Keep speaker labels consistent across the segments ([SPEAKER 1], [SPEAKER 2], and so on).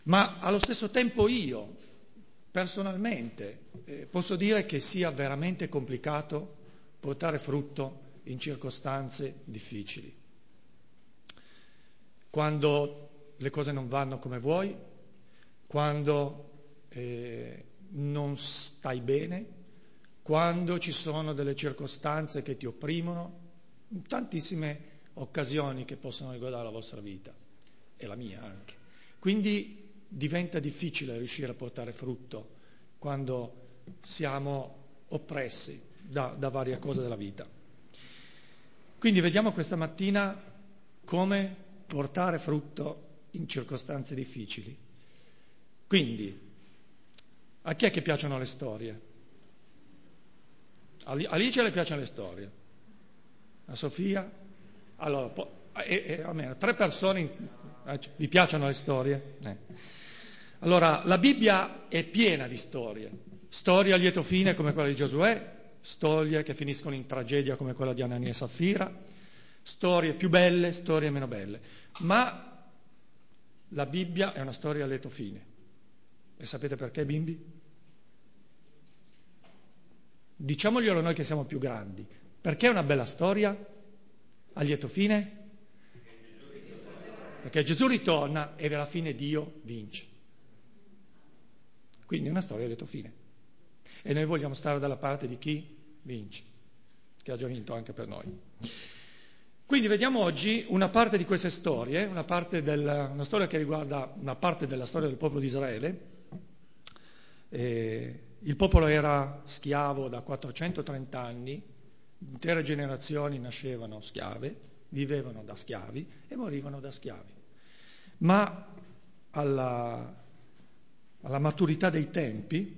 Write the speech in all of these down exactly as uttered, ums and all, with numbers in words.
[SPEAKER 1] Ma allo stesso tempo io, personalmente, eh, posso dire che sia veramente complicato portare frutto in circostanze difficili. Quando le cose non vanno come vuoi, quando eh, non stai bene, quando ci sono delle circostanze che ti opprimono, tantissime occasioni che possono riguardare la vostra vita e la mia anche. Quindi diventa difficile riuscire a portare frutto quando siamo oppressi da, da varie cose della vita. Quindi vediamo questa mattina come portare frutto in circostanze difficili. Quindi, a chi è che piacciono le storie? A Alice le piacciono le storie? A Sofia? Allora, po- e, e, almeno tre persone eh, vi piacciono le storie? Eh. Allora, la Bibbia è piena di storie. Storie a lieto fine come quella di Giosuè, storie che finiscono in tragedia come quella di Anania e Saffira, storie più belle, storie meno belle. Ma la Bibbia è una storia a lieto fine. E sapete perché, bimbi? Diciamoglielo noi che siamo più grandi. Perché è una bella storia a lieto fine? Perché Gesù ritorna e alla fine Dio vince. Quindi è una storia a lieto fine. E noi vogliamo stare dalla parte di chi vince, che ha già vinto anche per noi. Quindi vediamo oggi una parte di queste storie, una, parte del, una storia che riguarda una parte della storia del popolo di Israele. Eh, il popolo era schiavo da quattrocentotrenta anni, intere generazioni nascevano schiave, vivevano da schiavi e morivano da schiavi. Ma alla, alla maturità dei tempi,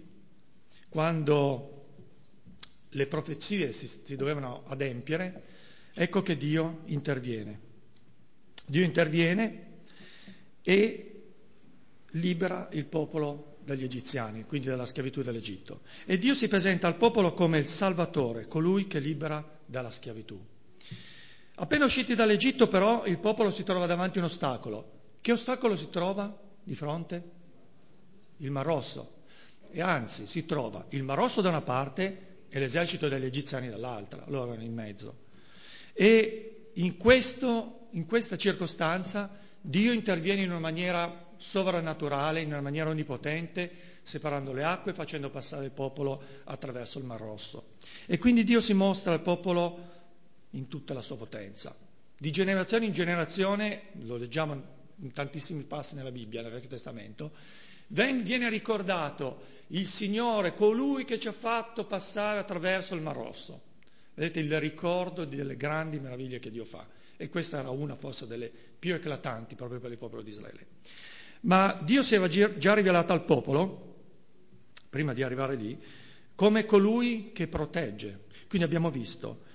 [SPEAKER 1] quando le profezie si, si dovevano adempiere, ecco che Dio interviene. Dio interviene e libera il popolo dagli egiziani, quindi dalla schiavitù dell'Egitto. E Dio si presenta al popolo come il Salvatore, colui che libera dalla schiavitù. Appena usciti dall'Egitto, però, il popolo si trova davanti a un ostacolo. Che ostacolo si trova di fronte? Il Mar Rosso. E anzi, si trova il Mar Rosso da una parte e l'esercito degli egiziani dall'altra, loro erano in mezzo. E in, questo, in questa circostanza Dio interviene in una maniera sovrannaturale, in una maniera onnipotente, separando le acque e facendo passare il popolo attraverso il Mar Rosso. E quindi Dio si mostra al popolo in tutta la sua potenza. Di generazione in generazione, lo leggiamo in tantissimi passi nella Bibbia, nel Vecchio Testamento, viene ricordato il Signore, colui che ci ha fatto passare attraverso il Mar Rosso. Vedete il ricordo delle grandi meraviglie che Dio fa. E questa era una forse delle più eclatanti proprio per il popolo di Israele. Ma Dio si era già rivelato al popolo, prima di arrivare lì, come colui che protegge. Quindi abbiamo visto,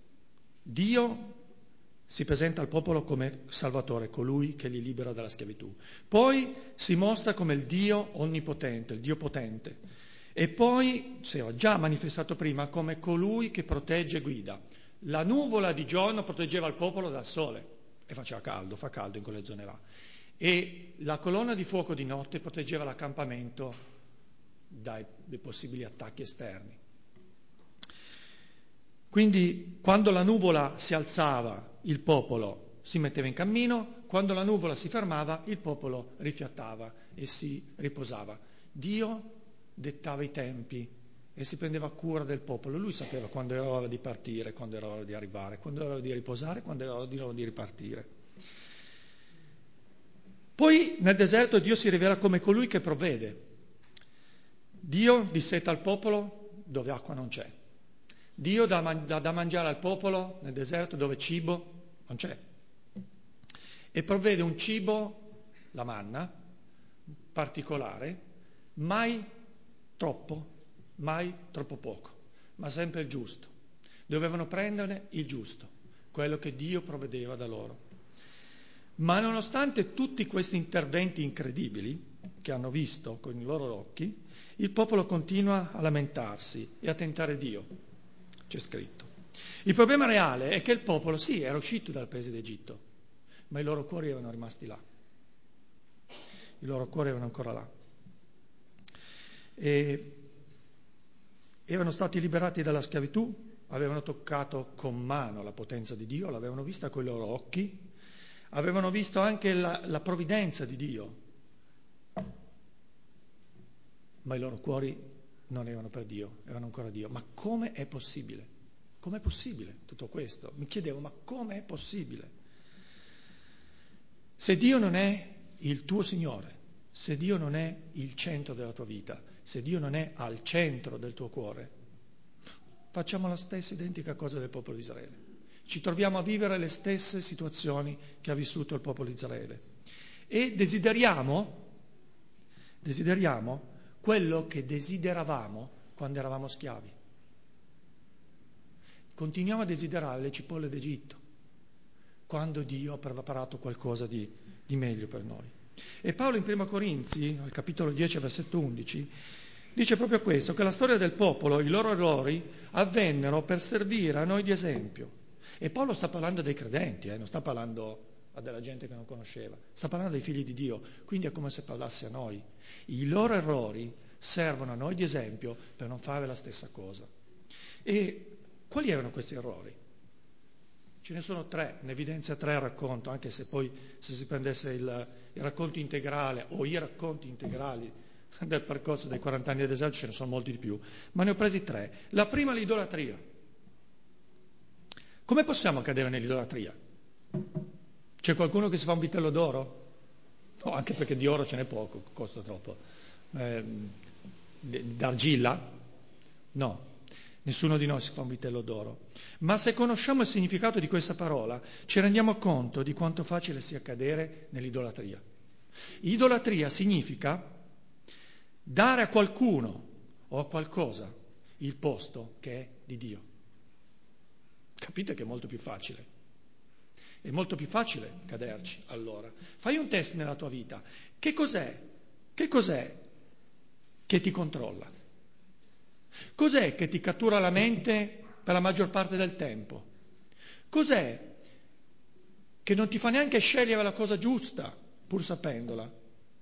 [SPEAKER 1] Dio si presenta al popolo come Salvatore, colui che li libera dalla schiavitù. Poi si mostra come il Dio onnipotente, il Dio potente. E poi si era già manifestato prima come colui che protegge e guida. La nuvola di giorno proteggeva il popolo dal sole e faceva caldo, fa caldo in quelle zone là. E la colonna di fuoco di notte proteggeva l'accampamento dai, dai possibili attacchi esterni. Quindi quando la nuvola si alzava, il popolo si metteva in cammino, quando la nuvola si fermava, il popolo rifiatava e si riposava. Dio dettava i tempi e si prendeva cura del popolo. Lui sapeva quando era ora di partire, quando era ora di arrivare, quando era ora di riposare, quando era ora di ripartire. Poi nel deserto Dio si rivela come colui che provvede. Dio disseta al popolo dove acqua non c'è. Dio dà, man- dà da mangiare al popolo nel deserto dove cibo non c'è. E provvede un cibo, la manna, particolare, mai troppo, mai troppo poco, ma sempre il giusto. Dovevano prenderne il giusto, quello che Dio provvedeva da loro. Ma nonostante tutti questi interventi incredibili che hanno visto con i loro occhi, il popolo continua a lamentarsi e a tentare Dio, c'è scritto. Il problema reale è che il popolo, sì, era uscito dal paese d'Egitto, ma i loro cuori erano rimasti là. il loro cuore erano ancora là. E erano stati liberati dalla schiavitù, avevano toccato con mano la potenza di Dio, l'avevano vista con i loro occhi, avevano visto anche la, la provvidenza di Dio, ma i loro cuori non erano per Dio, erano ancora Dio. Ma come è possibile? Com'è possibile tutto questo? Mi chiedevo, ma com'è possibile? Se Dio non è il tuo Signore, se Dio non è il centro della tua vita, se Dio non è al centro del tuo cuore, facciamo la stessa identica cosa del popolo di Israele. Ci troviamo a vivere le stesse situazioni che ha vissuto il popolo di Israele. E desideriamo, desideriamo quello che desideravamo quando eravamo schiavi. Continuiamo a desiderare le cipolle d'Egitto, quando Dio ha preparato qualcosa di, di meglio per noi. E Paolo in Prima Corinzi, al capitolo dieci, versetto undici, dice proprio questo, che la storia del popolo, i loro errori, avvennero per servire a noi di esempio. E Paolo sta parlando dei credenti, eh, non sta parlando a della gente che non conosceva, sta parlando dei figli di Dio, quindi è come se parlasse a noi. I loro errori servono a noi di esempio per non fare la stessa cosa. E quali erano questi errori? Ce ne sono tre, ne evidenzia tre il racconto, anche se poi se si prendesse il, il racconto integrale o i racconti integrali del percorso dei quaranta anni d'esilio ce ne sono molti di più, ma ne ho presi tre. La prima, l'idolatria. Come possiamo cadere nell'idolatria? C'è qualcuno che si fa un vitello d'oro? No, anche perché di oro ce n'è poco, costa troppo. Eh, d'argilla? No. Nessuno di noi si fa un vitello d'oro. Ma se conosciamo il significato di questa parola, ci rendiamo conto di quanto facile sia cadere nell'idolatria. Idolatria significa dare a qualcuno o a qualcosa il posto che è di Dio. Capite che è molto più facile. È molto più facile caderci, allora. Fai un test nella tua vita. Che cos'è? Che cos'è che ti controlla? Cos'è che ti cattura la mente per la maggior parte del tempo? Cos'è che non ti fa neanche scegliere la cosa giusta, pur sapendola?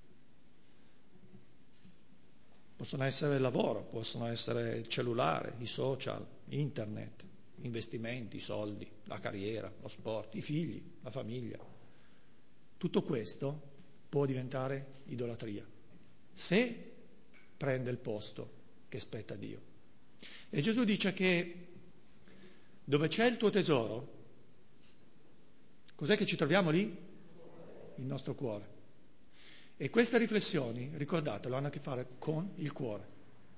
[SPEAKER 1] Possono essere il lavoro, possono essere il cellulare, i social, internet, investimenti, i soldi, la carriera, lo sport, i figli, la famiglia. Tutto questo può diventare idolatria, se prende il posto che spetta a Dio. E Gesù dice che dove c'è il tuo tesoro, cos'è che ci troviamo lì? Il nostro cuore. E queste riflessioni, ricordatelo, hanno a che fare con il cuore.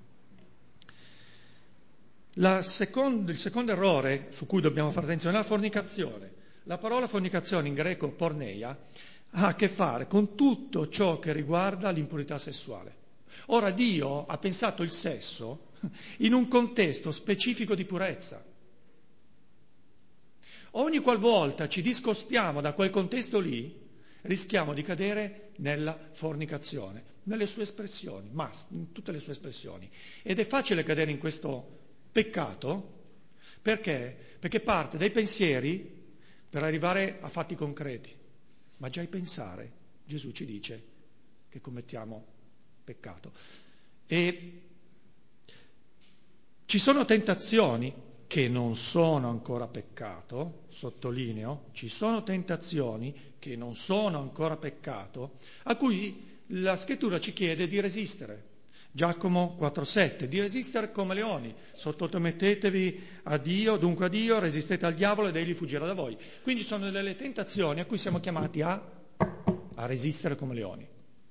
[SPEAKER 1] La secondo, il secondo errore su cui dobbiamo fare attenzione è la fornicazione. La parola fornicazione in greco porneia ha a che fare con tutto ciò che riguarda l'impurità sessuale. Ora Dio ha pensato il sesso in un contesto specifico di purezza. Ogni qualvolta ci discostiamo da quel contesto lì, rischiamo di cadere nella fornicazione, nelle sue espressioni, ma in tutte le sue espressioni. Ed è facile cadere in questo peccato perché? Perché parte dai pensieri per arrivare a fatti concreti. Ma già il pensare, Gesù ci dice che commettiamo peccato. E ci sono tentazioni che non sono ancora peccato, sottolineo, ci sono tentazioni che non sono ancora peccato, a cui la Scrittura ci chiede di resistere. Giacomo quattro sette, di resistere come leoni, sottomettetevi a Dio, dunque a Dio, resistete al diavolo ed egli fuggirà da voi. Quindi sono delle tentazioni a cui siamo chiamati a, a resistere come leoni.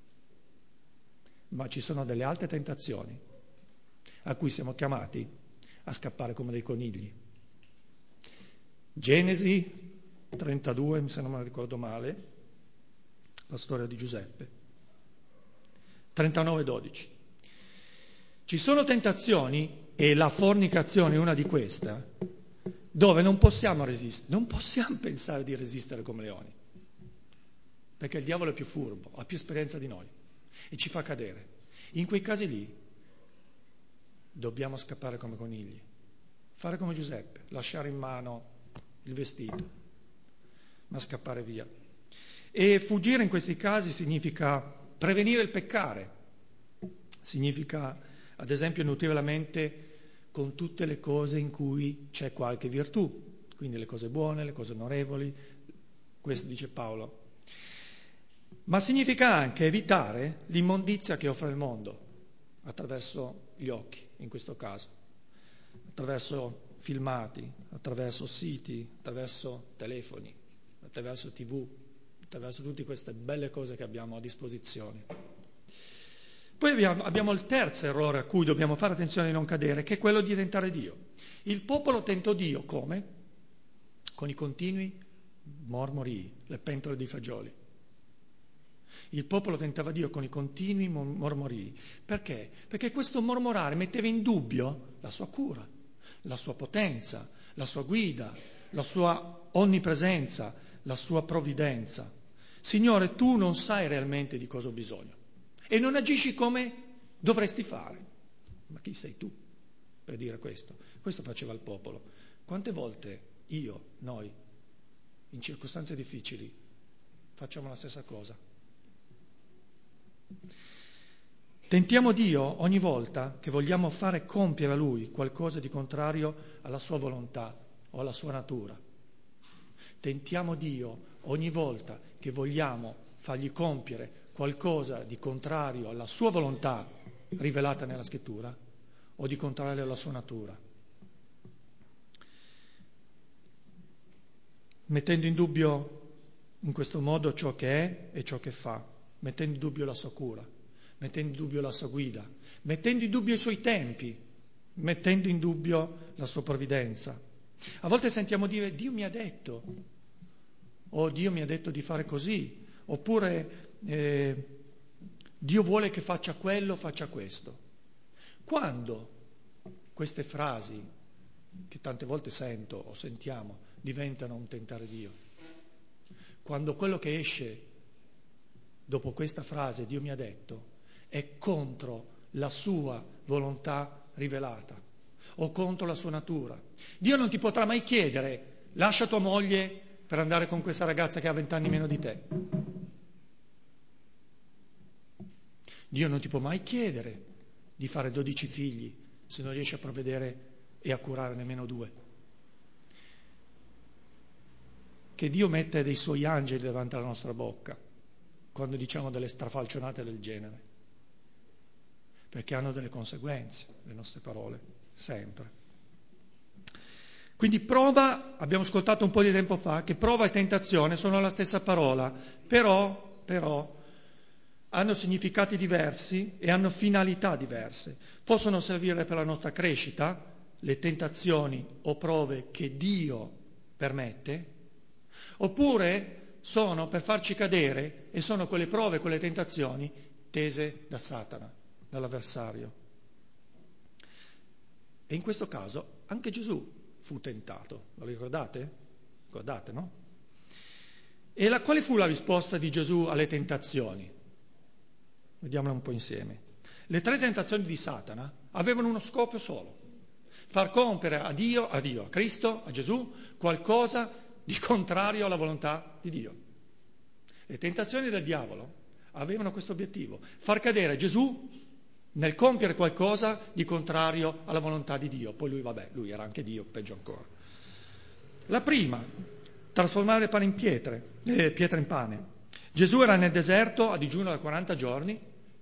[SPEAKER 1] Ma ci sono delle altre tentazioni a cui siamo chiamati a scappare come dei conigli. Genesi trentadue, se non me la ricordo male, la storia di Giuseppe. trentanove dodici. Ci sono tentazioni, e la fornicazione è una di queste, dove non possiamo resistere, non possiamo pensare di resistere come leoni, perché il diavolo è più furbo, ha più esperienza di noi e ci fa cadere. In quei casi lì dobbiamo scappare come conigli, fare come Giuseppe, lasciare in mano il vestito, ma scappare via. E fuggire in questi casi significa prevenire il peccare. Significa, ad esempio, nutrire la mente con tutte le cose in cui c'è qualche virtù, quindi le cose buone, le cose onorevoli, questo dice Paolo. Ma significa anche evitare l'immondizia che offre il mondo, attraverso gli occhi, in questo caso, attraverso filmati, attraverso siti, attraverso telefoni, attraverso tivù, attraverso tutte queste belle cose che abbiamo a disposizione. Poi abbiamo, abbiamo il terzo errore a cui dobbiamo fare attenzione di non cadere, che è quello di tentare Dio. Il popolo tentò Dio come? Con i continui mormori, le pentole di fagioli. Il popolo tentava Dio con i continui mormori. Perché? Perché questo mormorare metteva in dubbio la sua cura, la sua potenza, la sua guida, la sua onnipresenza, la sua provvidenza. Signore, tu non sai realmente di cosa ho bisogno e non agisci come dovresti fare. Ma chi sei tu per dire questo? Questo faceva il popolo. Quante volte io, noi, in circostanze difficili, facciamo la stessa cosa? Tentiamo Dio ogni volta che vogliamo fare compiere a Lui qualcosa di contrario alla sua volontà o alla sua natura. Tentiamo Dio ogni volta che vogliamo fargli compiere qualcosa di contrario alla sua volontà rivelata nella Scrittura o di contrario alla sua natura, mettendo in dubbio in questo modo ciò che è e ciò che fa, mettendo in dubbio la sua cura, mettendo in dubbio la sua guida, mettendo in dubbio i suoi tempi, mettendo in dubbio la sua provvidenza. A volte sentiamo dire Dio mi ha detto, o Dio mi ha detto di fare così, oppure eh, Dio vuole che faccia quello, faccia questo. Quando queste frasi, che tante volte sento o sentiamo, diventano un tentare Dio? Quando quello che esce dopo questa frase, Dio mi ha detto, è contro la sua volontà rivelata o contro la sua natura. Dio non ti potrà mai chiedere, lascia tua moglie per andare con questa ragazza che ha vent'anni meno di te. Dio non ti può mai chiedere di fare dodici figli se non riesci a provvedere e a curare nemmeno due. Che Dio mette dei suoi angeli davanti alla nostra bocca quando diciamo delle strafalcionate del genere, perché hanno delle conseguenze le nostre parole, sempre. Quindi prova, abbiamo ascoltato un po' di tempo fa, che prova e tentazione sono la stessa parola, però, però hanno significati diversi e hanno finalità diverse. Possono servire per la nostra crescita, le tentazioni o prove che Dio permette, oppure sono per farci cadere e sono quelle prove, quelle tentazioni tese da Satana, dall'avversario. E in questo caso anche Gesù fu tentato, lo ricordate? Ricordate, no? E la, quale fu la risposta di Gesù alle tentazioni? Vediamola un po' insieme. Le tre tentazioni di Satana avevano uno scopo solo: far compiere a Dio, a Dio, a Cristo, a Gesù, qualcosa di contrario alla volontà di Dio. Le tentazioni del diavolo avevano questo obiettivo: far cadere Gesù nel compiere qualcosa di contrario alla volontà di Dio. Poi lui, vabbè, lui era anche Dio, peggio ancora. La prima, trasformare pane in pietre, eh, pietre in pane. Gesù era nel deserto a digiuno da quaranta giorni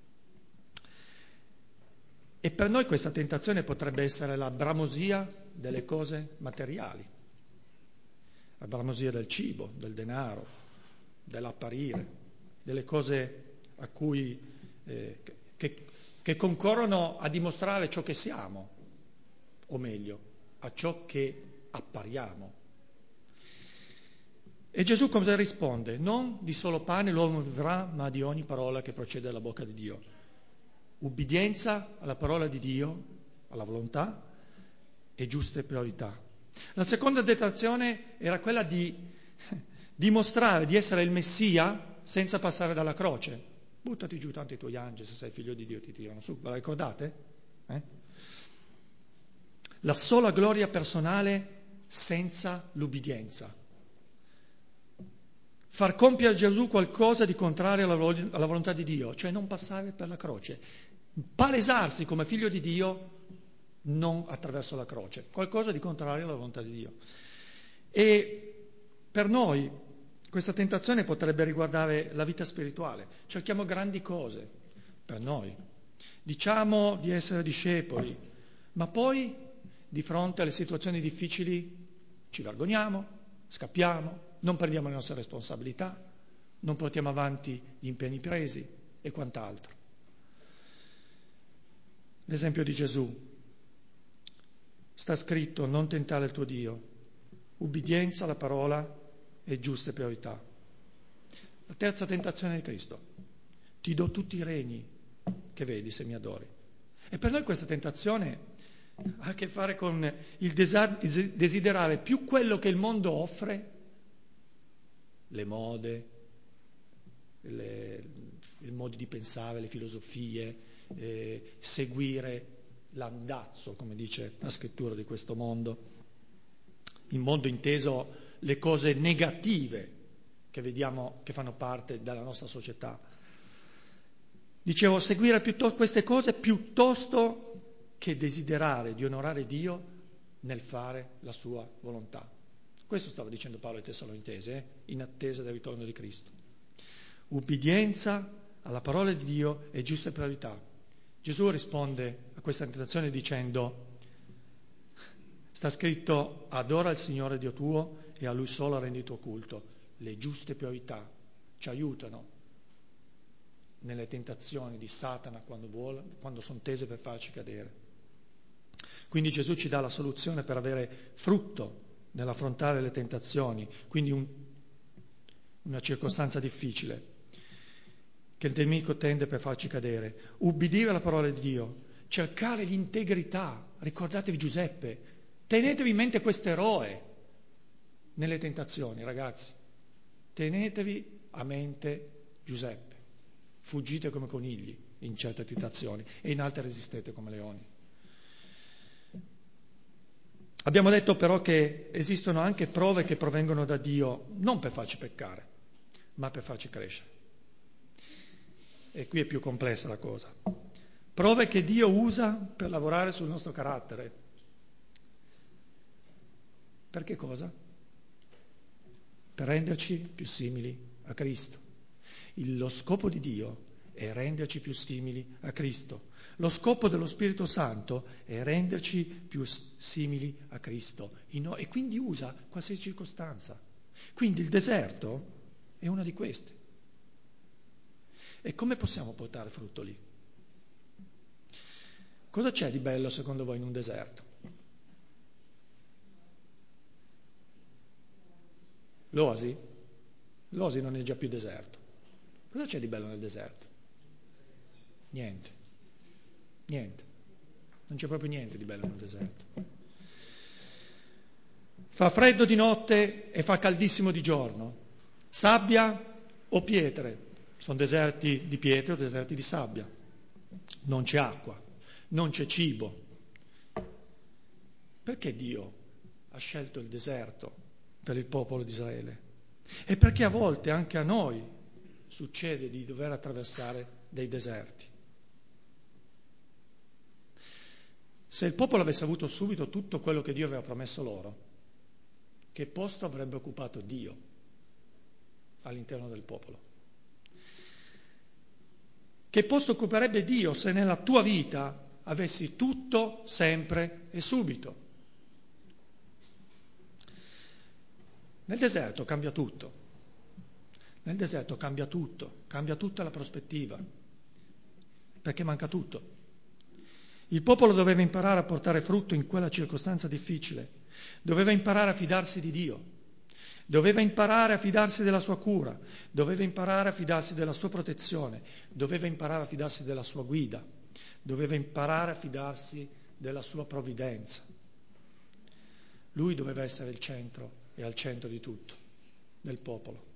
[SPEAKER 1] e per noi questa tentazione potrebbe essere la bramosia delle cose materiali, la bramosia del cibo, del denaro, dell'apparire, delle cose a cui eh, che, che concorrono a dimostrare ciò che siamo, o meglio, a ciò che appariamo. E Gesù cosa risponde? Non di solo pane l'uomo vivrà, ma di ogni parola che procede dalla bocca di Dio. Ubbidienza alla parola di Dio, alla volontà e giuste priorità. La seconda tentazione era quella di dimostrare di essere il Messia senza passare dalla croce. Buttati giù, tanto i tuoi angeli, se sei figlio di Dio, ti tirano su. Ve la ricordate? Eh? La sola gloria personale senza l'ubbidienza. far compiere a Gesù qualcosa di contrario alla, vol- alla volontà di Dio, cioè non passare per la croce, palesarsi come figlio di Dio non attraverso la croce, qualcosa di contrario alla volontà di Dio. E per noi questa tentazione potrebbe riguardare la vita spirituale, cerchiamo grandi cose per noi, diciamo di essere discepoli, ma poi di fronte alle situazioni difficili ci vergogniamo, scappiamo, non prendiamo le nostre responsabilità, non portiamo avanti gli impegni presi e quant'altro. L'esempio di Gesù. Sta scritto: non tentare il tuo Dio, ubbidienza alla parola e giuste priorità. La terza tentazione di Cristo: ti do tutti i regni che vedi se mi adori. E per noi questa tentazione ha a che fare con il desiderare più quello che il mondo offre, le mode, le, i modi di pensare, le filosofie, eh, seguire l'andazzo, come dice la scrittura, di questo mondo. Il mondo inteso le cose negative che vediamo che fanno parte della nostra società. Dicevo, seguire piuttosto queste cose piuttosto che desiderare di onorare Dio nel fare la sua volontà. Questo stava dicendo Paolo ai Tessalonicesi, eh? in attesa del ritorno di Cristo. Ubbidienza alla parola di Dio e giuste priorità. Gesù risponde a questa tentazione dicendo: sta scritto, adora il Signore Dio tuo e a Lui solo rendi il tuo culto. Le giuste priorità ci aiutano nelle tentazioni di Satana quando vuole, quando sono tese per farci cadere. Quindi Gesù ci dà la soluzione per avere frutto nell'affrontare le tentazioni, quindi un, una circostanza difficile che il nemico tende per farci cadere. Ubbidire alla parola di Dio, cercare l'integrità. Ricordatevi Giuseppe, tenetevi in mente questo eroe nelle tentazioni, ragazzi. Tenetevi a mente Giuseppe. Fuggite come conigli in certe tentazioni e in altre resistete come leoni. Abbiamo detto però che esistono anche prove che provengono da Dio non per farci peccare, ma per farci crescere. E qui è più complessa la cosa. Prove che Dio usa per lavorare sul nostro carattere. Per che cosa? Per renderci più simili a Cristo. Il, lo scopo di Dio è renderci più simili a Cristo. Lo scopo dello Spirito Santo è renderci più simili a Cristo. E quindi usa qualsiasi circostanza. Quindi il deserto è una di queste. E come possiamo portare frutto lì? Cosa c'è di bello secondo voi in un deserto? L'oasi? L'oasi non è già più deserto. Cosa c'è di bello nel deserto? Niente. Niente. Non c'è proprio niente di bello nel deserto. Fa freddo di notte e fa caldissimo di giorno. Sabbia o pietre? Sono deserti di pietre o deserti di sabbia. Non c'è acqua, non c'è cibo. Perché Dio ha scelto il deserto per il popolo di Israele? E perché a volte anche a noi succede di dover attraversare dei deserti. Se il popolo avesse avuto subito tutto quello che Dio aveva promesso loro, che posto avrebbe occupato Dio all'interno del popolo? Che posto occuperebbe Dio se nella tua vita avessi tutto, sempre e subito? Nel deserto cambia tutto. Nel deserto cambia tutto, cambia tutta la prospettiva, perché manca tutto. Il popolo doveva imparare a portare frutto in quella circostanza difficile, doveva imparare a fidarsi di Dio, doveva imparare a fidarsi della sua cura, doveva imparare a fidarsi della sua protezione, doveva imparare a fidarsi della sua guida, doveva imparare a fidarsi della sua provvidenza. Lui doveva essere il centro e al centro di tutto, del popolo.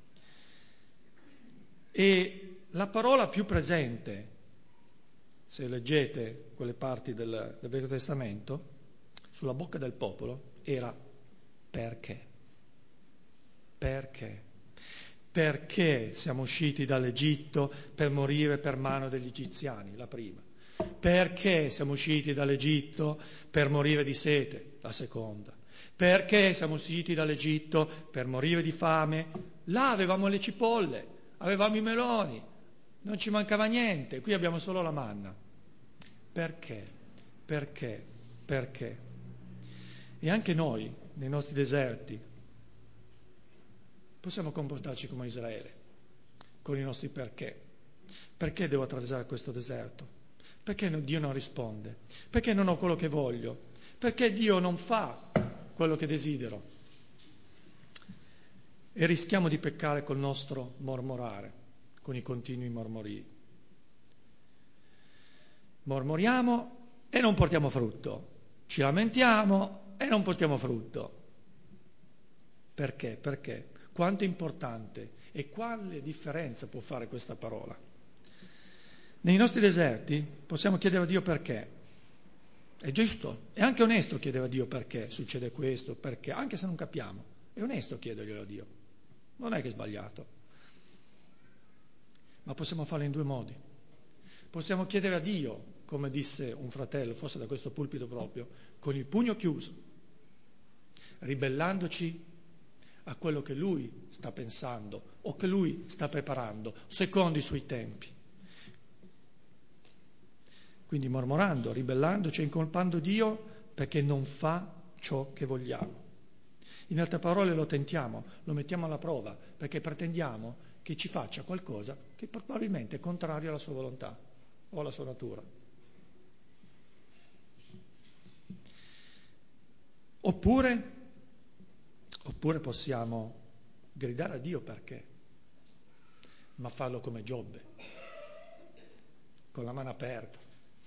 [SPEAKER 1] E la parola più presente, se leggete quelle parti del, del Vecchio Testamento, sulla bocca del popolo, era perché. Perché? Perché siamo usciti dall'Egitto per morire per mano degli egiziani? La prima. Perché siamo usciti dall'Egitto per morire di sete? La seconda. Perché siamo usciti dall'Egitto per morire di fame? Là avevamo le cipolle, avevamo i meloni, non ci mancava niente, qui abbiamo solo la manna. Perché? Perché? Perché? E anche noi, nei nostri deserti, possiamo comportarci come Israele, con i nostri perché. Perché devo attraversare questo deserto? Perché Dio non risponde? Perché non ho quello che voglio? Perché Dio non fa quello che desidero? E rischiamo di peccare col nostro mormorare, con i continui mormorii. Mormoriamo e non portiamo frutto. Ci lamentiamo e non portiamo frutto. Perché? Perché? Quanto è importante e quale differenza può fare questa parola? Nei nostri deserti possiamo chiedere a Dio perché. È giusto, è anche onesto chiedere a Dio perché succede questo, perché, anche se non capiamo. È onesto chiederglielo a Dio. Non è che è sbagliato. Ma possiamo farlo in due modi. Possiamo chiedere a Dio, come disse un fratello, forse da questo pulpito proprio, con il pugno chiuso, ribellandoci a quello che Lui sta pensando o che Lui sta preparando, secondo i Suoi tempi. Quindi mormorando, ribellandoci e incolpando Dio perché non fa ciò che vogliamo. In altre parole lo tentiamo, lo mettiamo alla prova, perché pretendiamo che ci faccia qualcosa che probabilmente è contrario alla sua volontà o alla sua natura. Oppure, oppure possiamo gridare a Dio perché, ma farlo come Giobbe, con la mano aperta.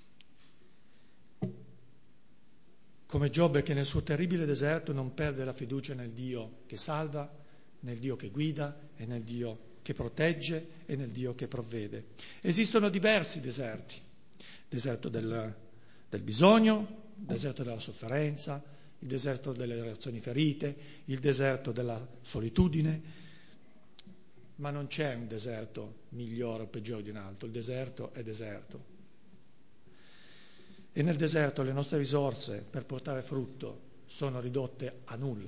[SPEAKER 1] Come Giobbe che nel suo terribile deserto non perde la fiducia nel Dio che salva, nel Dio che guida e nel Dio che protegge e nel Dio che provvede. Esistono diversi deserti, deserto del, del bisogno, il deserto della sofferenza, il deserto delle relazioni ferite, il deserto della solitudine, ma non c'è un deserto migliore o peggiore di un altro, il deserto è deserto. E nel deserto le nostre risorse per portare frutto sono ridotte a nulla.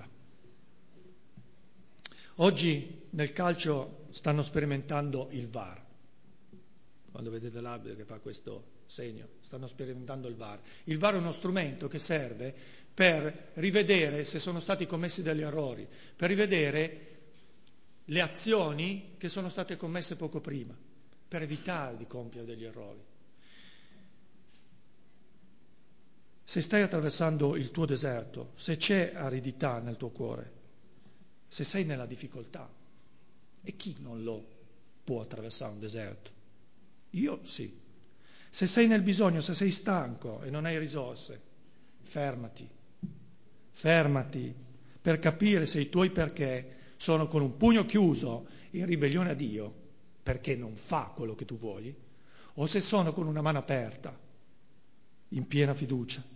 [SPEAKER 1] Oggi nel calcio stanno sperimentando il V A R. Quando vedete l'arbitro che fa questo segno, stanno sperimentando il V A R. Il V A R è uno strumento che serve per rivedere se sono stati commessi degli errori, per rivedere le azioni che sono state commesse poco prima, per evitare di compiere degli errori. Se stai attraversando il tuo deserto, se c'è aridità nel tuo cuore, se sei nella difficoltà, e chi non lo può attraversare un deserto? Io sì. Se sei nel bisogno, se sei stanco e non hai risorse, fermati, fermati per capire se i tuoi perché sono con un pugno chiuso in ribellione a Dio, perché non fa quello che tu vuoi, o se sono con una mano aperta, in piena fiducia.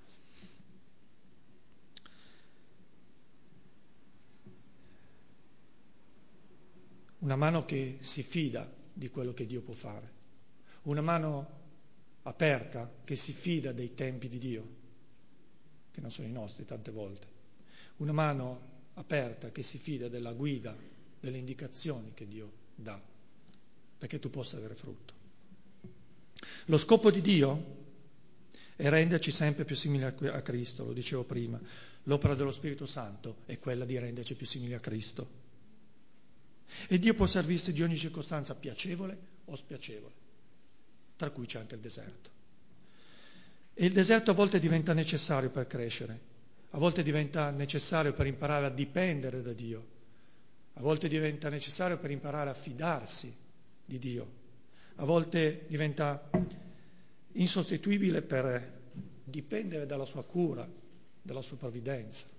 [SPEAKER 1] Una mano che si fida di quello che Dio può fare, una mano aperta che si fida dei tempi di Dio, che non sono i nostri tante volte, una mano aperta che si fida della guida, delle indicazioni che Dio dà, perché tu possa avere frutto. Lo scopo di Dio è renderci sempre più simili a Cristo, lo dicevo prima. L'opera dello Spirito Santo è quella di renderci più simili a Cristo. E Dio può servirsi di ogni circostanza piacevole o spiacevole, tra cui c'è anche il deserto. E il deserto a volte diventa necessario per crescere, a volte diventa necessario per imparare a dipendere da Dio, a volte diventa necessario per imparare a fidarsi di Dio, a volte diventa insostituibile per dipendere dalla sua cura, dalla sua provvidenza.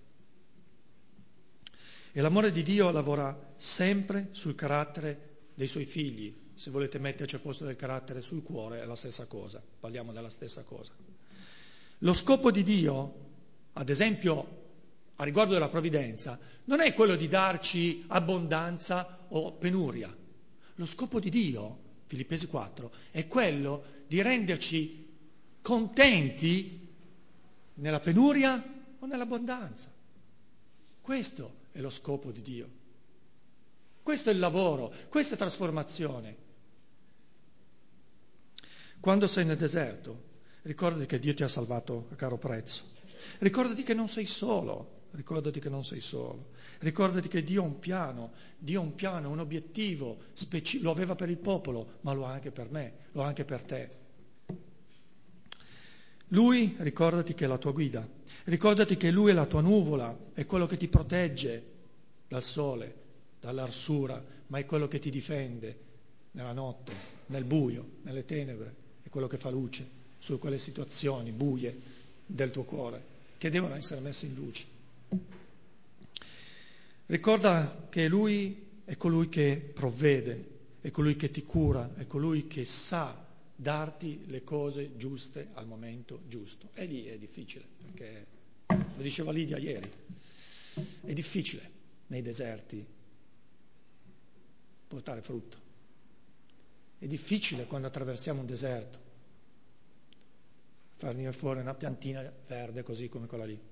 [SPEAKER 1] E l'amore di Dio lavora sempre sul carattere dei suoi figli. Se volete metterci al posto del carattere sul cuore è la stessa cosa, parliamo della stessa cosa. Lo scopo di Dio, ad esempio a riguardo della provvidenza non è quello di darci abbondanza o penuria. Lo scopo di Dio, Filippesi quattro, è quello di renderci contenti nella penuria o nell'abbondanza. Questo è lo scopo di Dio. Questo è il lavoro, questa è trasformazione. Quando sei nel deserto, ricordati che Dio ti ha salvato a caro prezzo. Ricordati che non sei solo. Ricordati che non sei solo, ricordati che Dio ha un piano, Dio ha un piano, un obiettivo, speci- lo aveva per il popolo, ma lo ha anche per me, lo ha anche per te. Lui, ricordati che è la tua guida, ricordati che Lui è la tua nuvola, è quello che ti protegge dal sole, dall'arsura, ma è quello che ti difende nella notte, nel buio, nelle tenebre, è quello che fa luce su quelle situazioni buie del tuo cuore, che devono essere messe in luce. Ricorda che Lui è colui che provvede, è colui che ti cura, è colui che sa darti le cose giuste al momento giusto. E lì è difficile, perché, lo diceva Lidia ieri, è difficile nei deserti portare frutto. È difficile quando attraversiamo un deserto far venire fuori una piantina verde così come quella lì.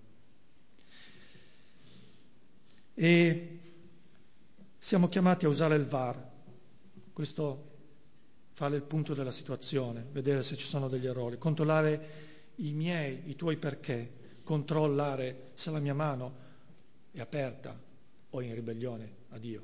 [SPEAKER 1] E siamo chiamati a usare il V A R, questo fare il punto della situazione, vedere se ci sono degli errori, controllare i miei, i tuoi perché, controllare se la mia mano è aperta o in ribellione a Dio.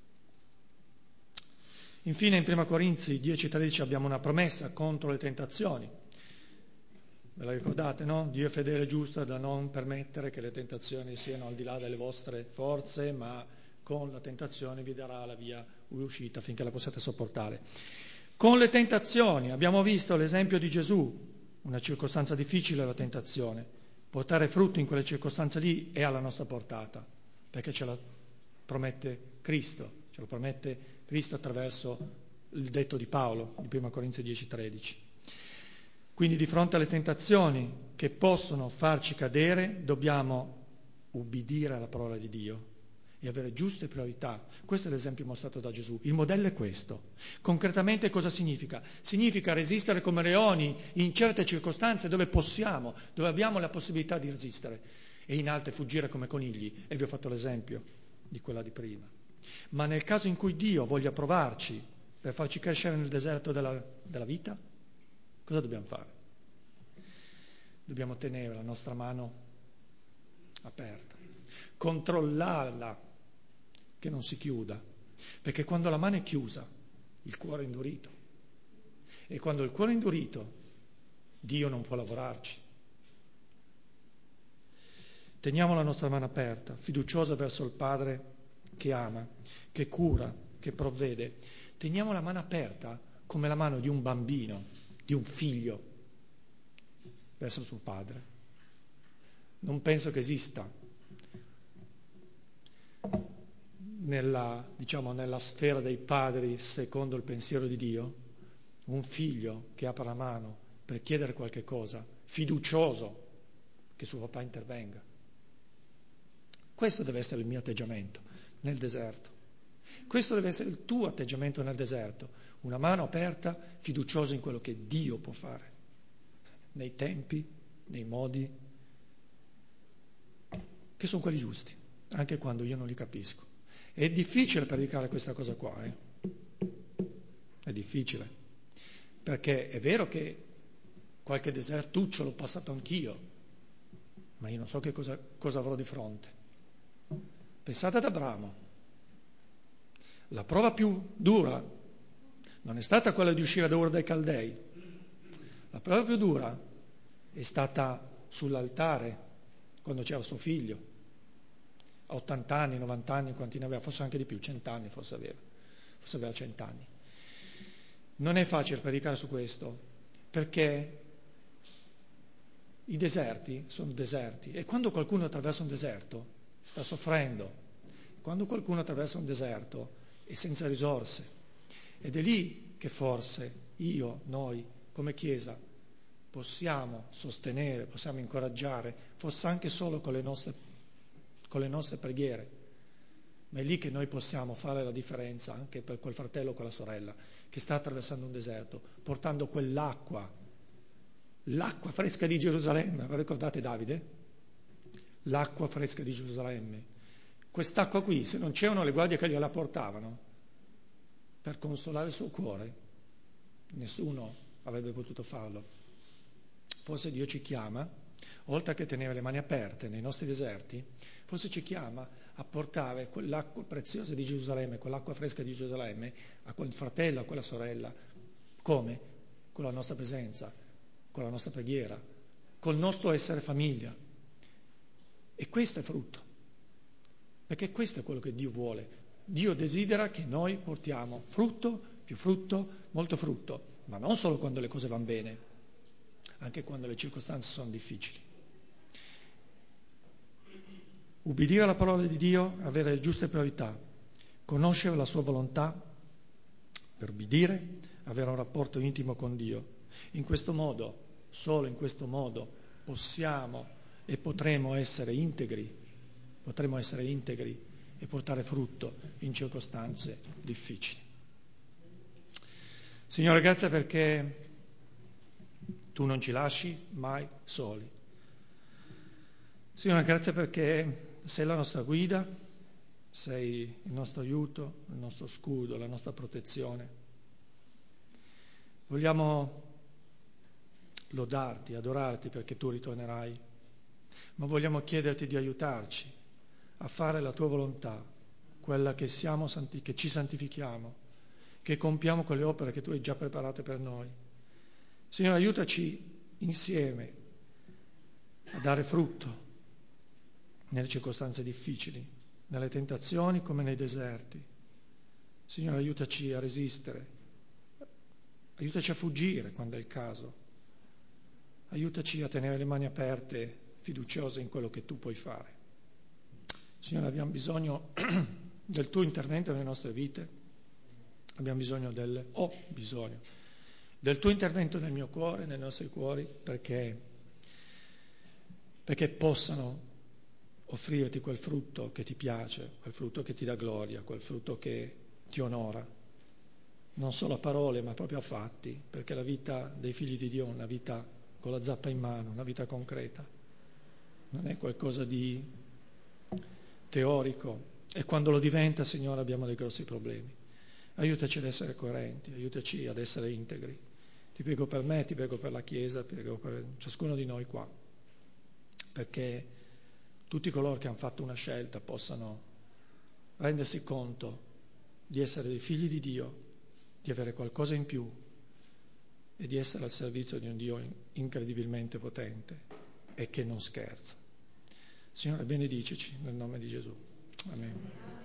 [SPEAKER 1] Infine in Prima Corinzi dieci tredici abbiamo una promessa contro le tentazioni. Ve la ricordate, no? Dio è fedele e giusto da non permettere che le tentazioni siano al di là delle vostre forze, ma con la tentazione vi darà la via uscita finché la possiate sopportare. Con le tentazioni, abbiamo visto l'esempio di Gesù, una circostanza difficile la tentazione. Portare frutto in quelle circostanze lì è alla nostra portata, perché ce la promette Cristo, ce lo promette Cristo attraverso il detto di Paolo, di Prima Corinzi dieci tredici. Quindi di fronte alle tentazioni che possono farci cadere, dobbiamo ubbidire alla parola di Dio e avere giuste priorità. Questo è l'esempio mostrato da Gesù. Il modello è questo. Concretamente cosa significa? Significa resistere come leoni in certe circostanze dove possiamo, dove abbiamo la possibilità di resistere, e in altre fuggire come conigli. E vi ho fatto l'esempio di quella di prima. Ma nel caso in cui Dio voglia provarci per farci crescere nel deserto della, della vita, cosa dobbiamo fare? Dobbiamo tenere la nostra mano aperta, controllarla che non si chiuda, perché quando la mano è chiusa, il cuore è indurito. E quando il cuore è indurito, Dio non può lavorarci. Teniamo la nostra mano aperta, fiduciosa verso il Padre che ama, che cura, che provvede. Teniamo la mano aperta come la mano di un bambino, di un figlio, verso suo padre. Non penso che esista nella, diciamo, nella sfera dei padri, secondo il pensiero di Dio, un figlio che apre la mano per chiedere qualche cosa, fiducioso che suo papà intervenga. Questo deve essere il mio atteggiamento nel deserto. Questo deve essere il tuo atteggiamento nel deserto. Una mano aperta, fiduciosa in quello che Dio può fare, nei tempi, nei modi, che sono quelli giusti, anche quando io non li capisco. È difficile predicare questa cosa qua, eh? È difficile, perché è vero che qualche desertuccio l'ho passato anch'io, ma io non so che cosa, cosa avrò di fronte. Pensate ad Abramo. La prova più dura non è stata quella di uscire da Ur dai Caldei. La prova più dura è stata sull'altare, quando c'era suo figlio, a ottanta anni, novanta anni, quanti ne aveva, forse anche di più, cento anni forse aveva, forse aveva cento anni. Non è facile predicare su questo, perché i deserti sono deserti, e quando qualcuno attraversa un deserto sta soffrendo, quando qualcuno attraversa un deserto è senza risorse, ed è lì che forse io, noi, come Chiesa, possiamo sostenere, possiamo incoraggiare, forse anche solo con le nostre con le nostre preghiere. Ma è lì che noi possiamo fare la differenza anche per quel fratello o quella sorella che sta attraversando un deserto, portando quell'acqua, l'acqua fresca di Gerusalemme. Vi ricordate Davide? L'acqua fresca di Gerusalemme. Quest'acqua qui, se non c'erano le guardie che gliela portavano per consolare il suo cuore, nessuno avrebbe potuto farlo. Forse Dio ci chiama, oltre che tenere le mani aperte nei nostri deserti, forse ci chiama a portare quell'acqua preziosa di Gerusalemme, quell'acqua fresca di Gerusalemme a quel fratello, a quella sorella. Come? Con la nostra presenza, con la nostra preghiera, col nostro essere famiglia. E questo è frutto, perché questo è quello che Dio vuole. Dio desidera che noi portiamo frutto, più frutto, molto frutto, ma non solo quando le cose vanno bene, anche quando le circostanze sono difficili. Ubbidire alla parola di Dio, avere le giuste priorità, conoscere la sua volontà per ubbidire, avere un rapporto intimo con Dio. In questo modo, solo in questo modo, possiamo e potremo essere integri, potremo essere integri e portare frutto in circostanze difficili. Signore, grazie perché Tu non ci lasci mai soli. Signore, grazie perché sei la nostra guida, sei il nostro aiuto, il nostro scudo, la nostra protezione. Vogliamo lodarti, adorarti perché Tu ritornerai, ma vogliamo chiederti di aiutarci a fare la Tua volontà, quella che siamo santi, che ci santifichiamo, che compiamo quelle opere che Tu hai già preparate per noi. Signore, aiutaci insieme a dare frutto nelle circostanze difficili, nelle tentazioni come nei deserti. Signore, aiutaci a resistere, aiutaci a fuggire quando è il caso, aiutaci a tenere le mani aperte, fiduciose in quello che Tu puoi fare. Signore, abbiamo bisogno del Tuo intervento nelle nostre vite, abbiamo bisogno del, ho bisogno del Tuo intervento nel mio cuore, nei nostri cuori, perché, perché possano offrirti quel frutto che Ti piace, quel frutto che Ti dà gloria, quel frutto che Ti onora, non solo a parole ma proprio a fatti, perché la vita dei figli di Dio è una vita con la zappa in mano, una vita concreta, non è qualcosa di teorico, e quando lo diventa, Signore, abbiamo dei grossi problemi. Aiutaci ad essere coerenti, aiutaci ad essere integri. Ti prego per me, ti prego per la Chiesa, ti prego per ciascuno di noi qua, perché tutti coloro che hanno fatto una scelta possano rendersi conto di essere dei figli di Dio, di avere qualcosa in più e di essere al servizio di un Dio incredibilmente potente e che non scherza. Signore, benediceci nel nome di Gesù. Amen.